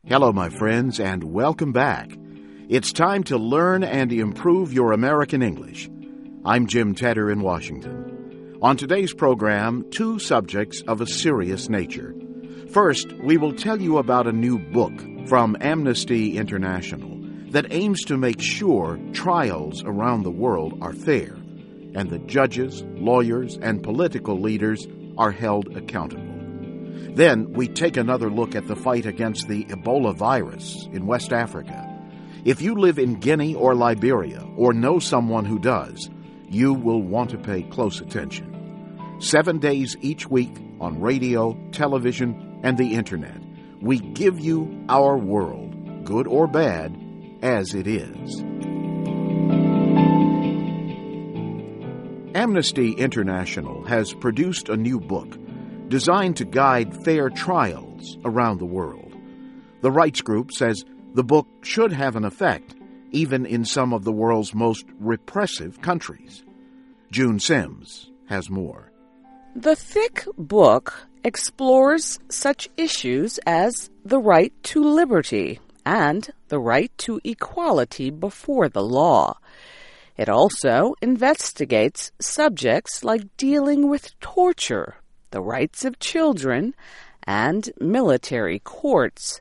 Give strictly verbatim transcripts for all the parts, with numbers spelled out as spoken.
Hello, my friends, and welcome back. It's time to learn and improve your American English. I'm Jim Tedder in Washington. On today's program, two subjects of a serious nature. First, we will tell you about a new book from Amnesty International that aims to make sure trials around the world are fair and the judges, lawyers, and political leaders are held accountable. Then we take another look at the fight against the Ebola virus in West Africa. If you live in Guinea or Liberia or know someone who does, you will want to pay close attention. Seven days each week on radio, television, and the Internet, we give you our world, good or bad, as it is. Amnesty International has produced a new book designed to guide fair trials around the world. The rights group says the book should have an effect even in some of the world's most repressive countries. June Sims has more. The thick book explores such issues as the right to liberty and the right to equality before the law. It also investigates subjects like dealing with torture, the rights of children, and military courts.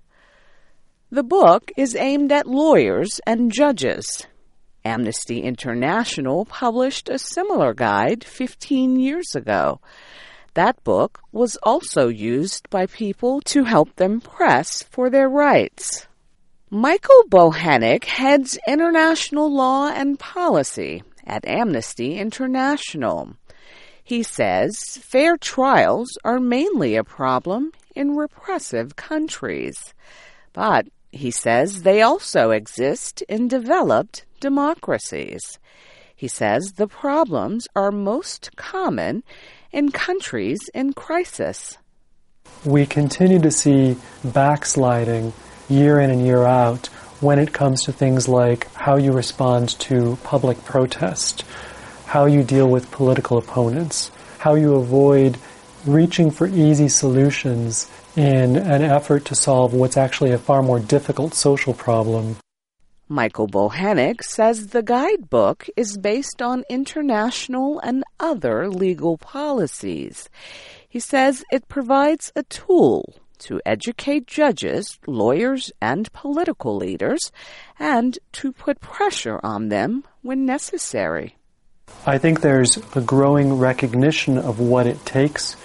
The book is aimed at lawyers and judges. Amnesty International published a similar guide fifteen years ago. That book was also used by people to help them press for their rights. Michael Bohanec heads International Law and Policy at Amnesty International. He says fair trials are mainly a problem in repressive countries. But, he says, they also exist in developed democracies. He says the problems are most common in countries in crisis. We continue to see backsliding year in and year out when it comes to things like how you respond to public protest, how you deal with political opponents, how you avoid reaching for easy solutions in an effort to solve what's actually a far more difficult social problem. Michael Bohanec says the guidebook is based on international and other legal policies. He says it provides a tool to educate judges, lawyers, and political leaders, and to put pressure on them when necessary. I think there's a growing recognition of what it takes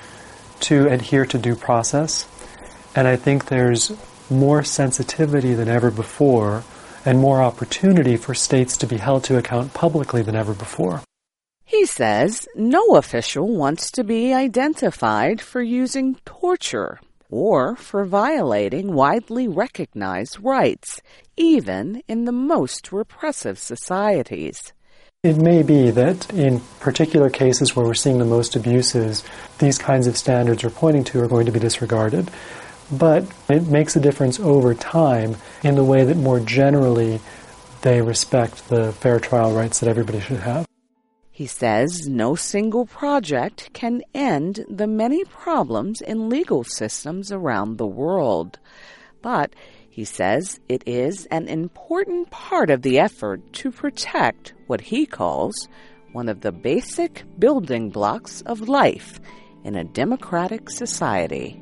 to adhere to due process, and I think there's more sensitivity than ever before and more opportunity for states to be held to account publicly than ever before. He says no official wants to be identified for using torture or for violating widely recognized rights, even in the most repressive societies. It may be that in particular cases where we're seeing the most abuses, these kinds of standards we're pointing to are going to be disregarded. But it makes a difference over time in the way that more generally they respect the fair trial rights that everybody should have. He says no single project can end the many problems in legal systems around the world. But he says it is an important part of the effort to protect what he calls one of the basic building blocks of life in a democratic society.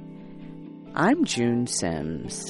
I'm June Sims.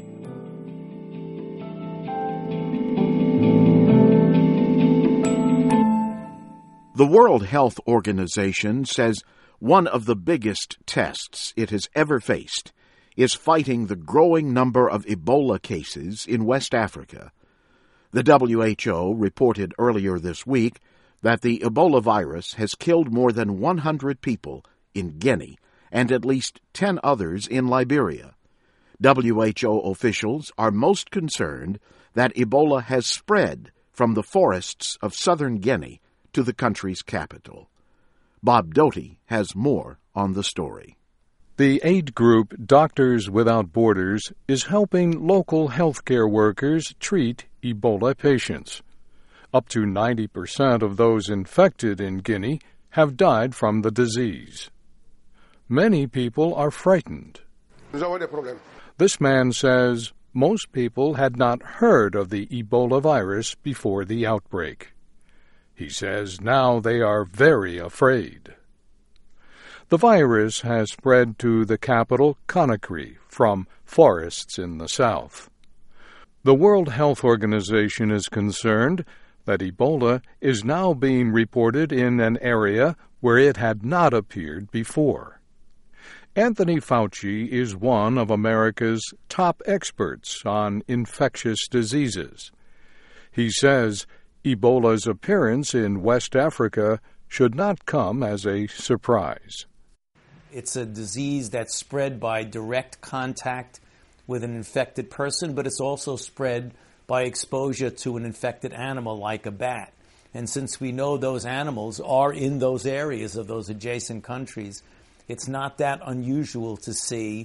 The World Health Organization says one of the biggest tests it has ever faced is fighting the growing number of Ebola cases in West Africa. The W H O reported earlier this week that the Ebola virus has killed more than one hundred people in Guinea and at least ten others in Liberia. W H O officials are most concerned that Ebola has spread from the forests of southern Guinea to the country's capital. Bob Doty has more on the story. The aid group Doctors Without Borders is helping local healthcare workers treat Ebola patients. Up to ninety percent of those infected in Guinea have died from the disease. Many people are frightened. This man says most people had not heard of the Ebola virus before the outbreak. He says now they are very afraid. The virus has spread to the capital, Conakry, from forests in the south. The World Health Organization is concerned that Ebola is now being reported in an area where it had not appeared before. Anthony Fauci is one of America's top experts on infectious diseases. He says Ebola's appearance in West Africa should not come as a surprise. It's a disease that's spread by direct contact with an infected person, but it's also spread by exposure to an infected animal like a bat. And since we know those animals are in those areas of those adjacent countries, it's not that unusual to see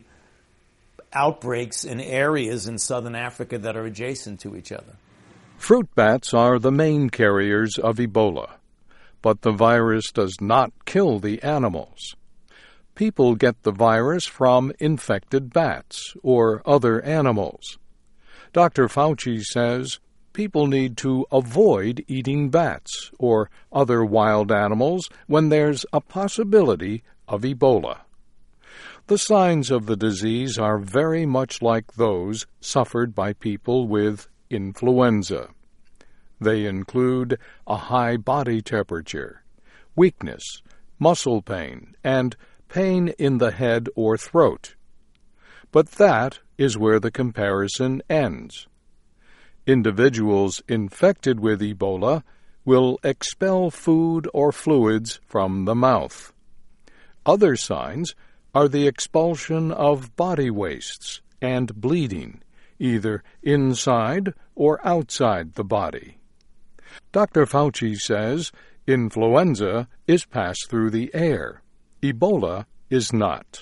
outbreaks in areas in southern Africa that are adjacent to each other. Fruit bats are the main carriers of Ebola, but the virus does not kill the animals. People get the virus from infected bats or other animals. Doctor Fauci says people need to avoid eating bats or other wild animals when there's a possibility of Ebola. The signs of the disease are very much like those suffered by people with influenza. They include a high body temperature, weakness, muscle pain, and pain in the head or throat. But that is where the comparison ends. Individuals infected with Ebola will expel food or fluids from the mouth. Other signs are the expulsion of body wastes and bleeding, either inside or outside the body. Doctor Fauci says influenza is passed through the air. Ebola is not.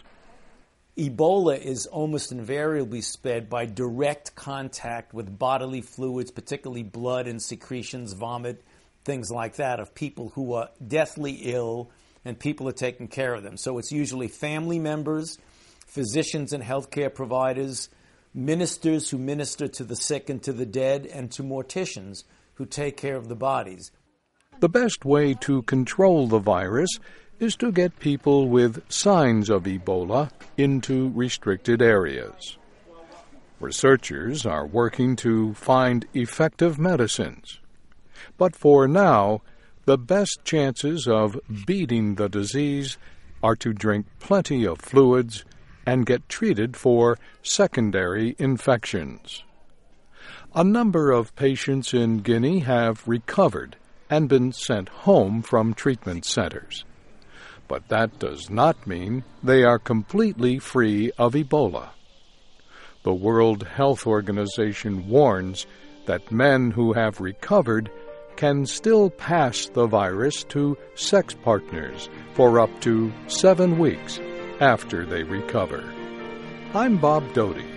Ebola is almost invariably spread by direct contact with bodily fluids, particularly blood and secretions, vomit, things like that, of people who are deathly ill and people are taking care of them. So it's usually family members, physicians and healthcare providers, ministers who minister to the sick and to the dead, and to morticians who take care of the bodies. The best way to control the virus is to get people with signs of Ebola into restricted areas. Researchers are working to find effective medicines. But for now, the best chances of beating the disease are to drink plenty of fluids and get treated for secondary infections. A number of patients in Guinea have recovered and been sent home from treatment centers. But that does not mean they are completely free of Ebola. The World Health Organization warns that men who have recovered can still pass the virus to sex partners for up to seven weeks after they recover. I'm Bob Doty.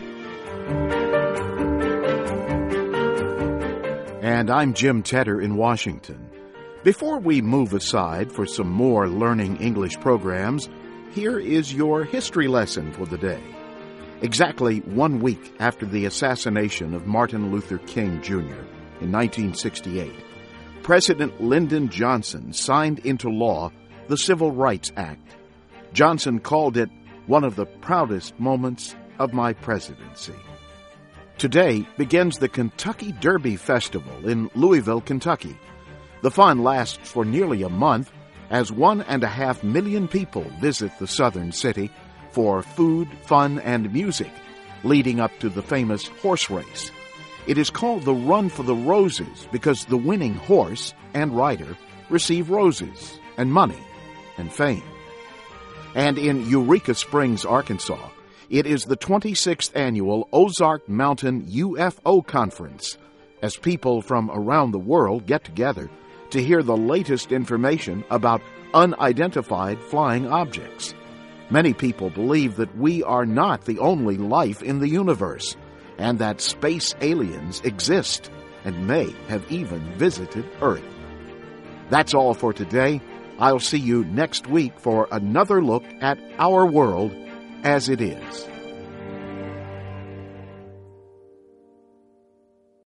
And I'm Jim Tedder in Washington. Before we move aside for some more Learning English programs, here is your history lesson for the day. Exactly one week after the assassination of Martin Luther King Junior in nineteen sixty-eight, President Lyndon Johnson signed into law the Civil Rights Act. Johnson called it one of the proudest moments of my presidency. Today begins the Kentucky Derby Festival in Louisville, Kentucky. The fun lasts for nearly a month as one and a half million people visit the southern city for food, fun, and music, leading up to the famous horse race. It is called the Run for the Roses because the winning horse and rider receive roses and money and fame. And in Eureka Springs, Arkansas, it is the twenty-sixth annual Ozark Mountain U F O Conference, as people from around the world get together to hear the latest information about unidentified flying objects. Many people believe that we are not the only life in the universe, and that space aliens exist and may have even visited Earth. That's all for today. I'll see you next week for another look at our world as it is.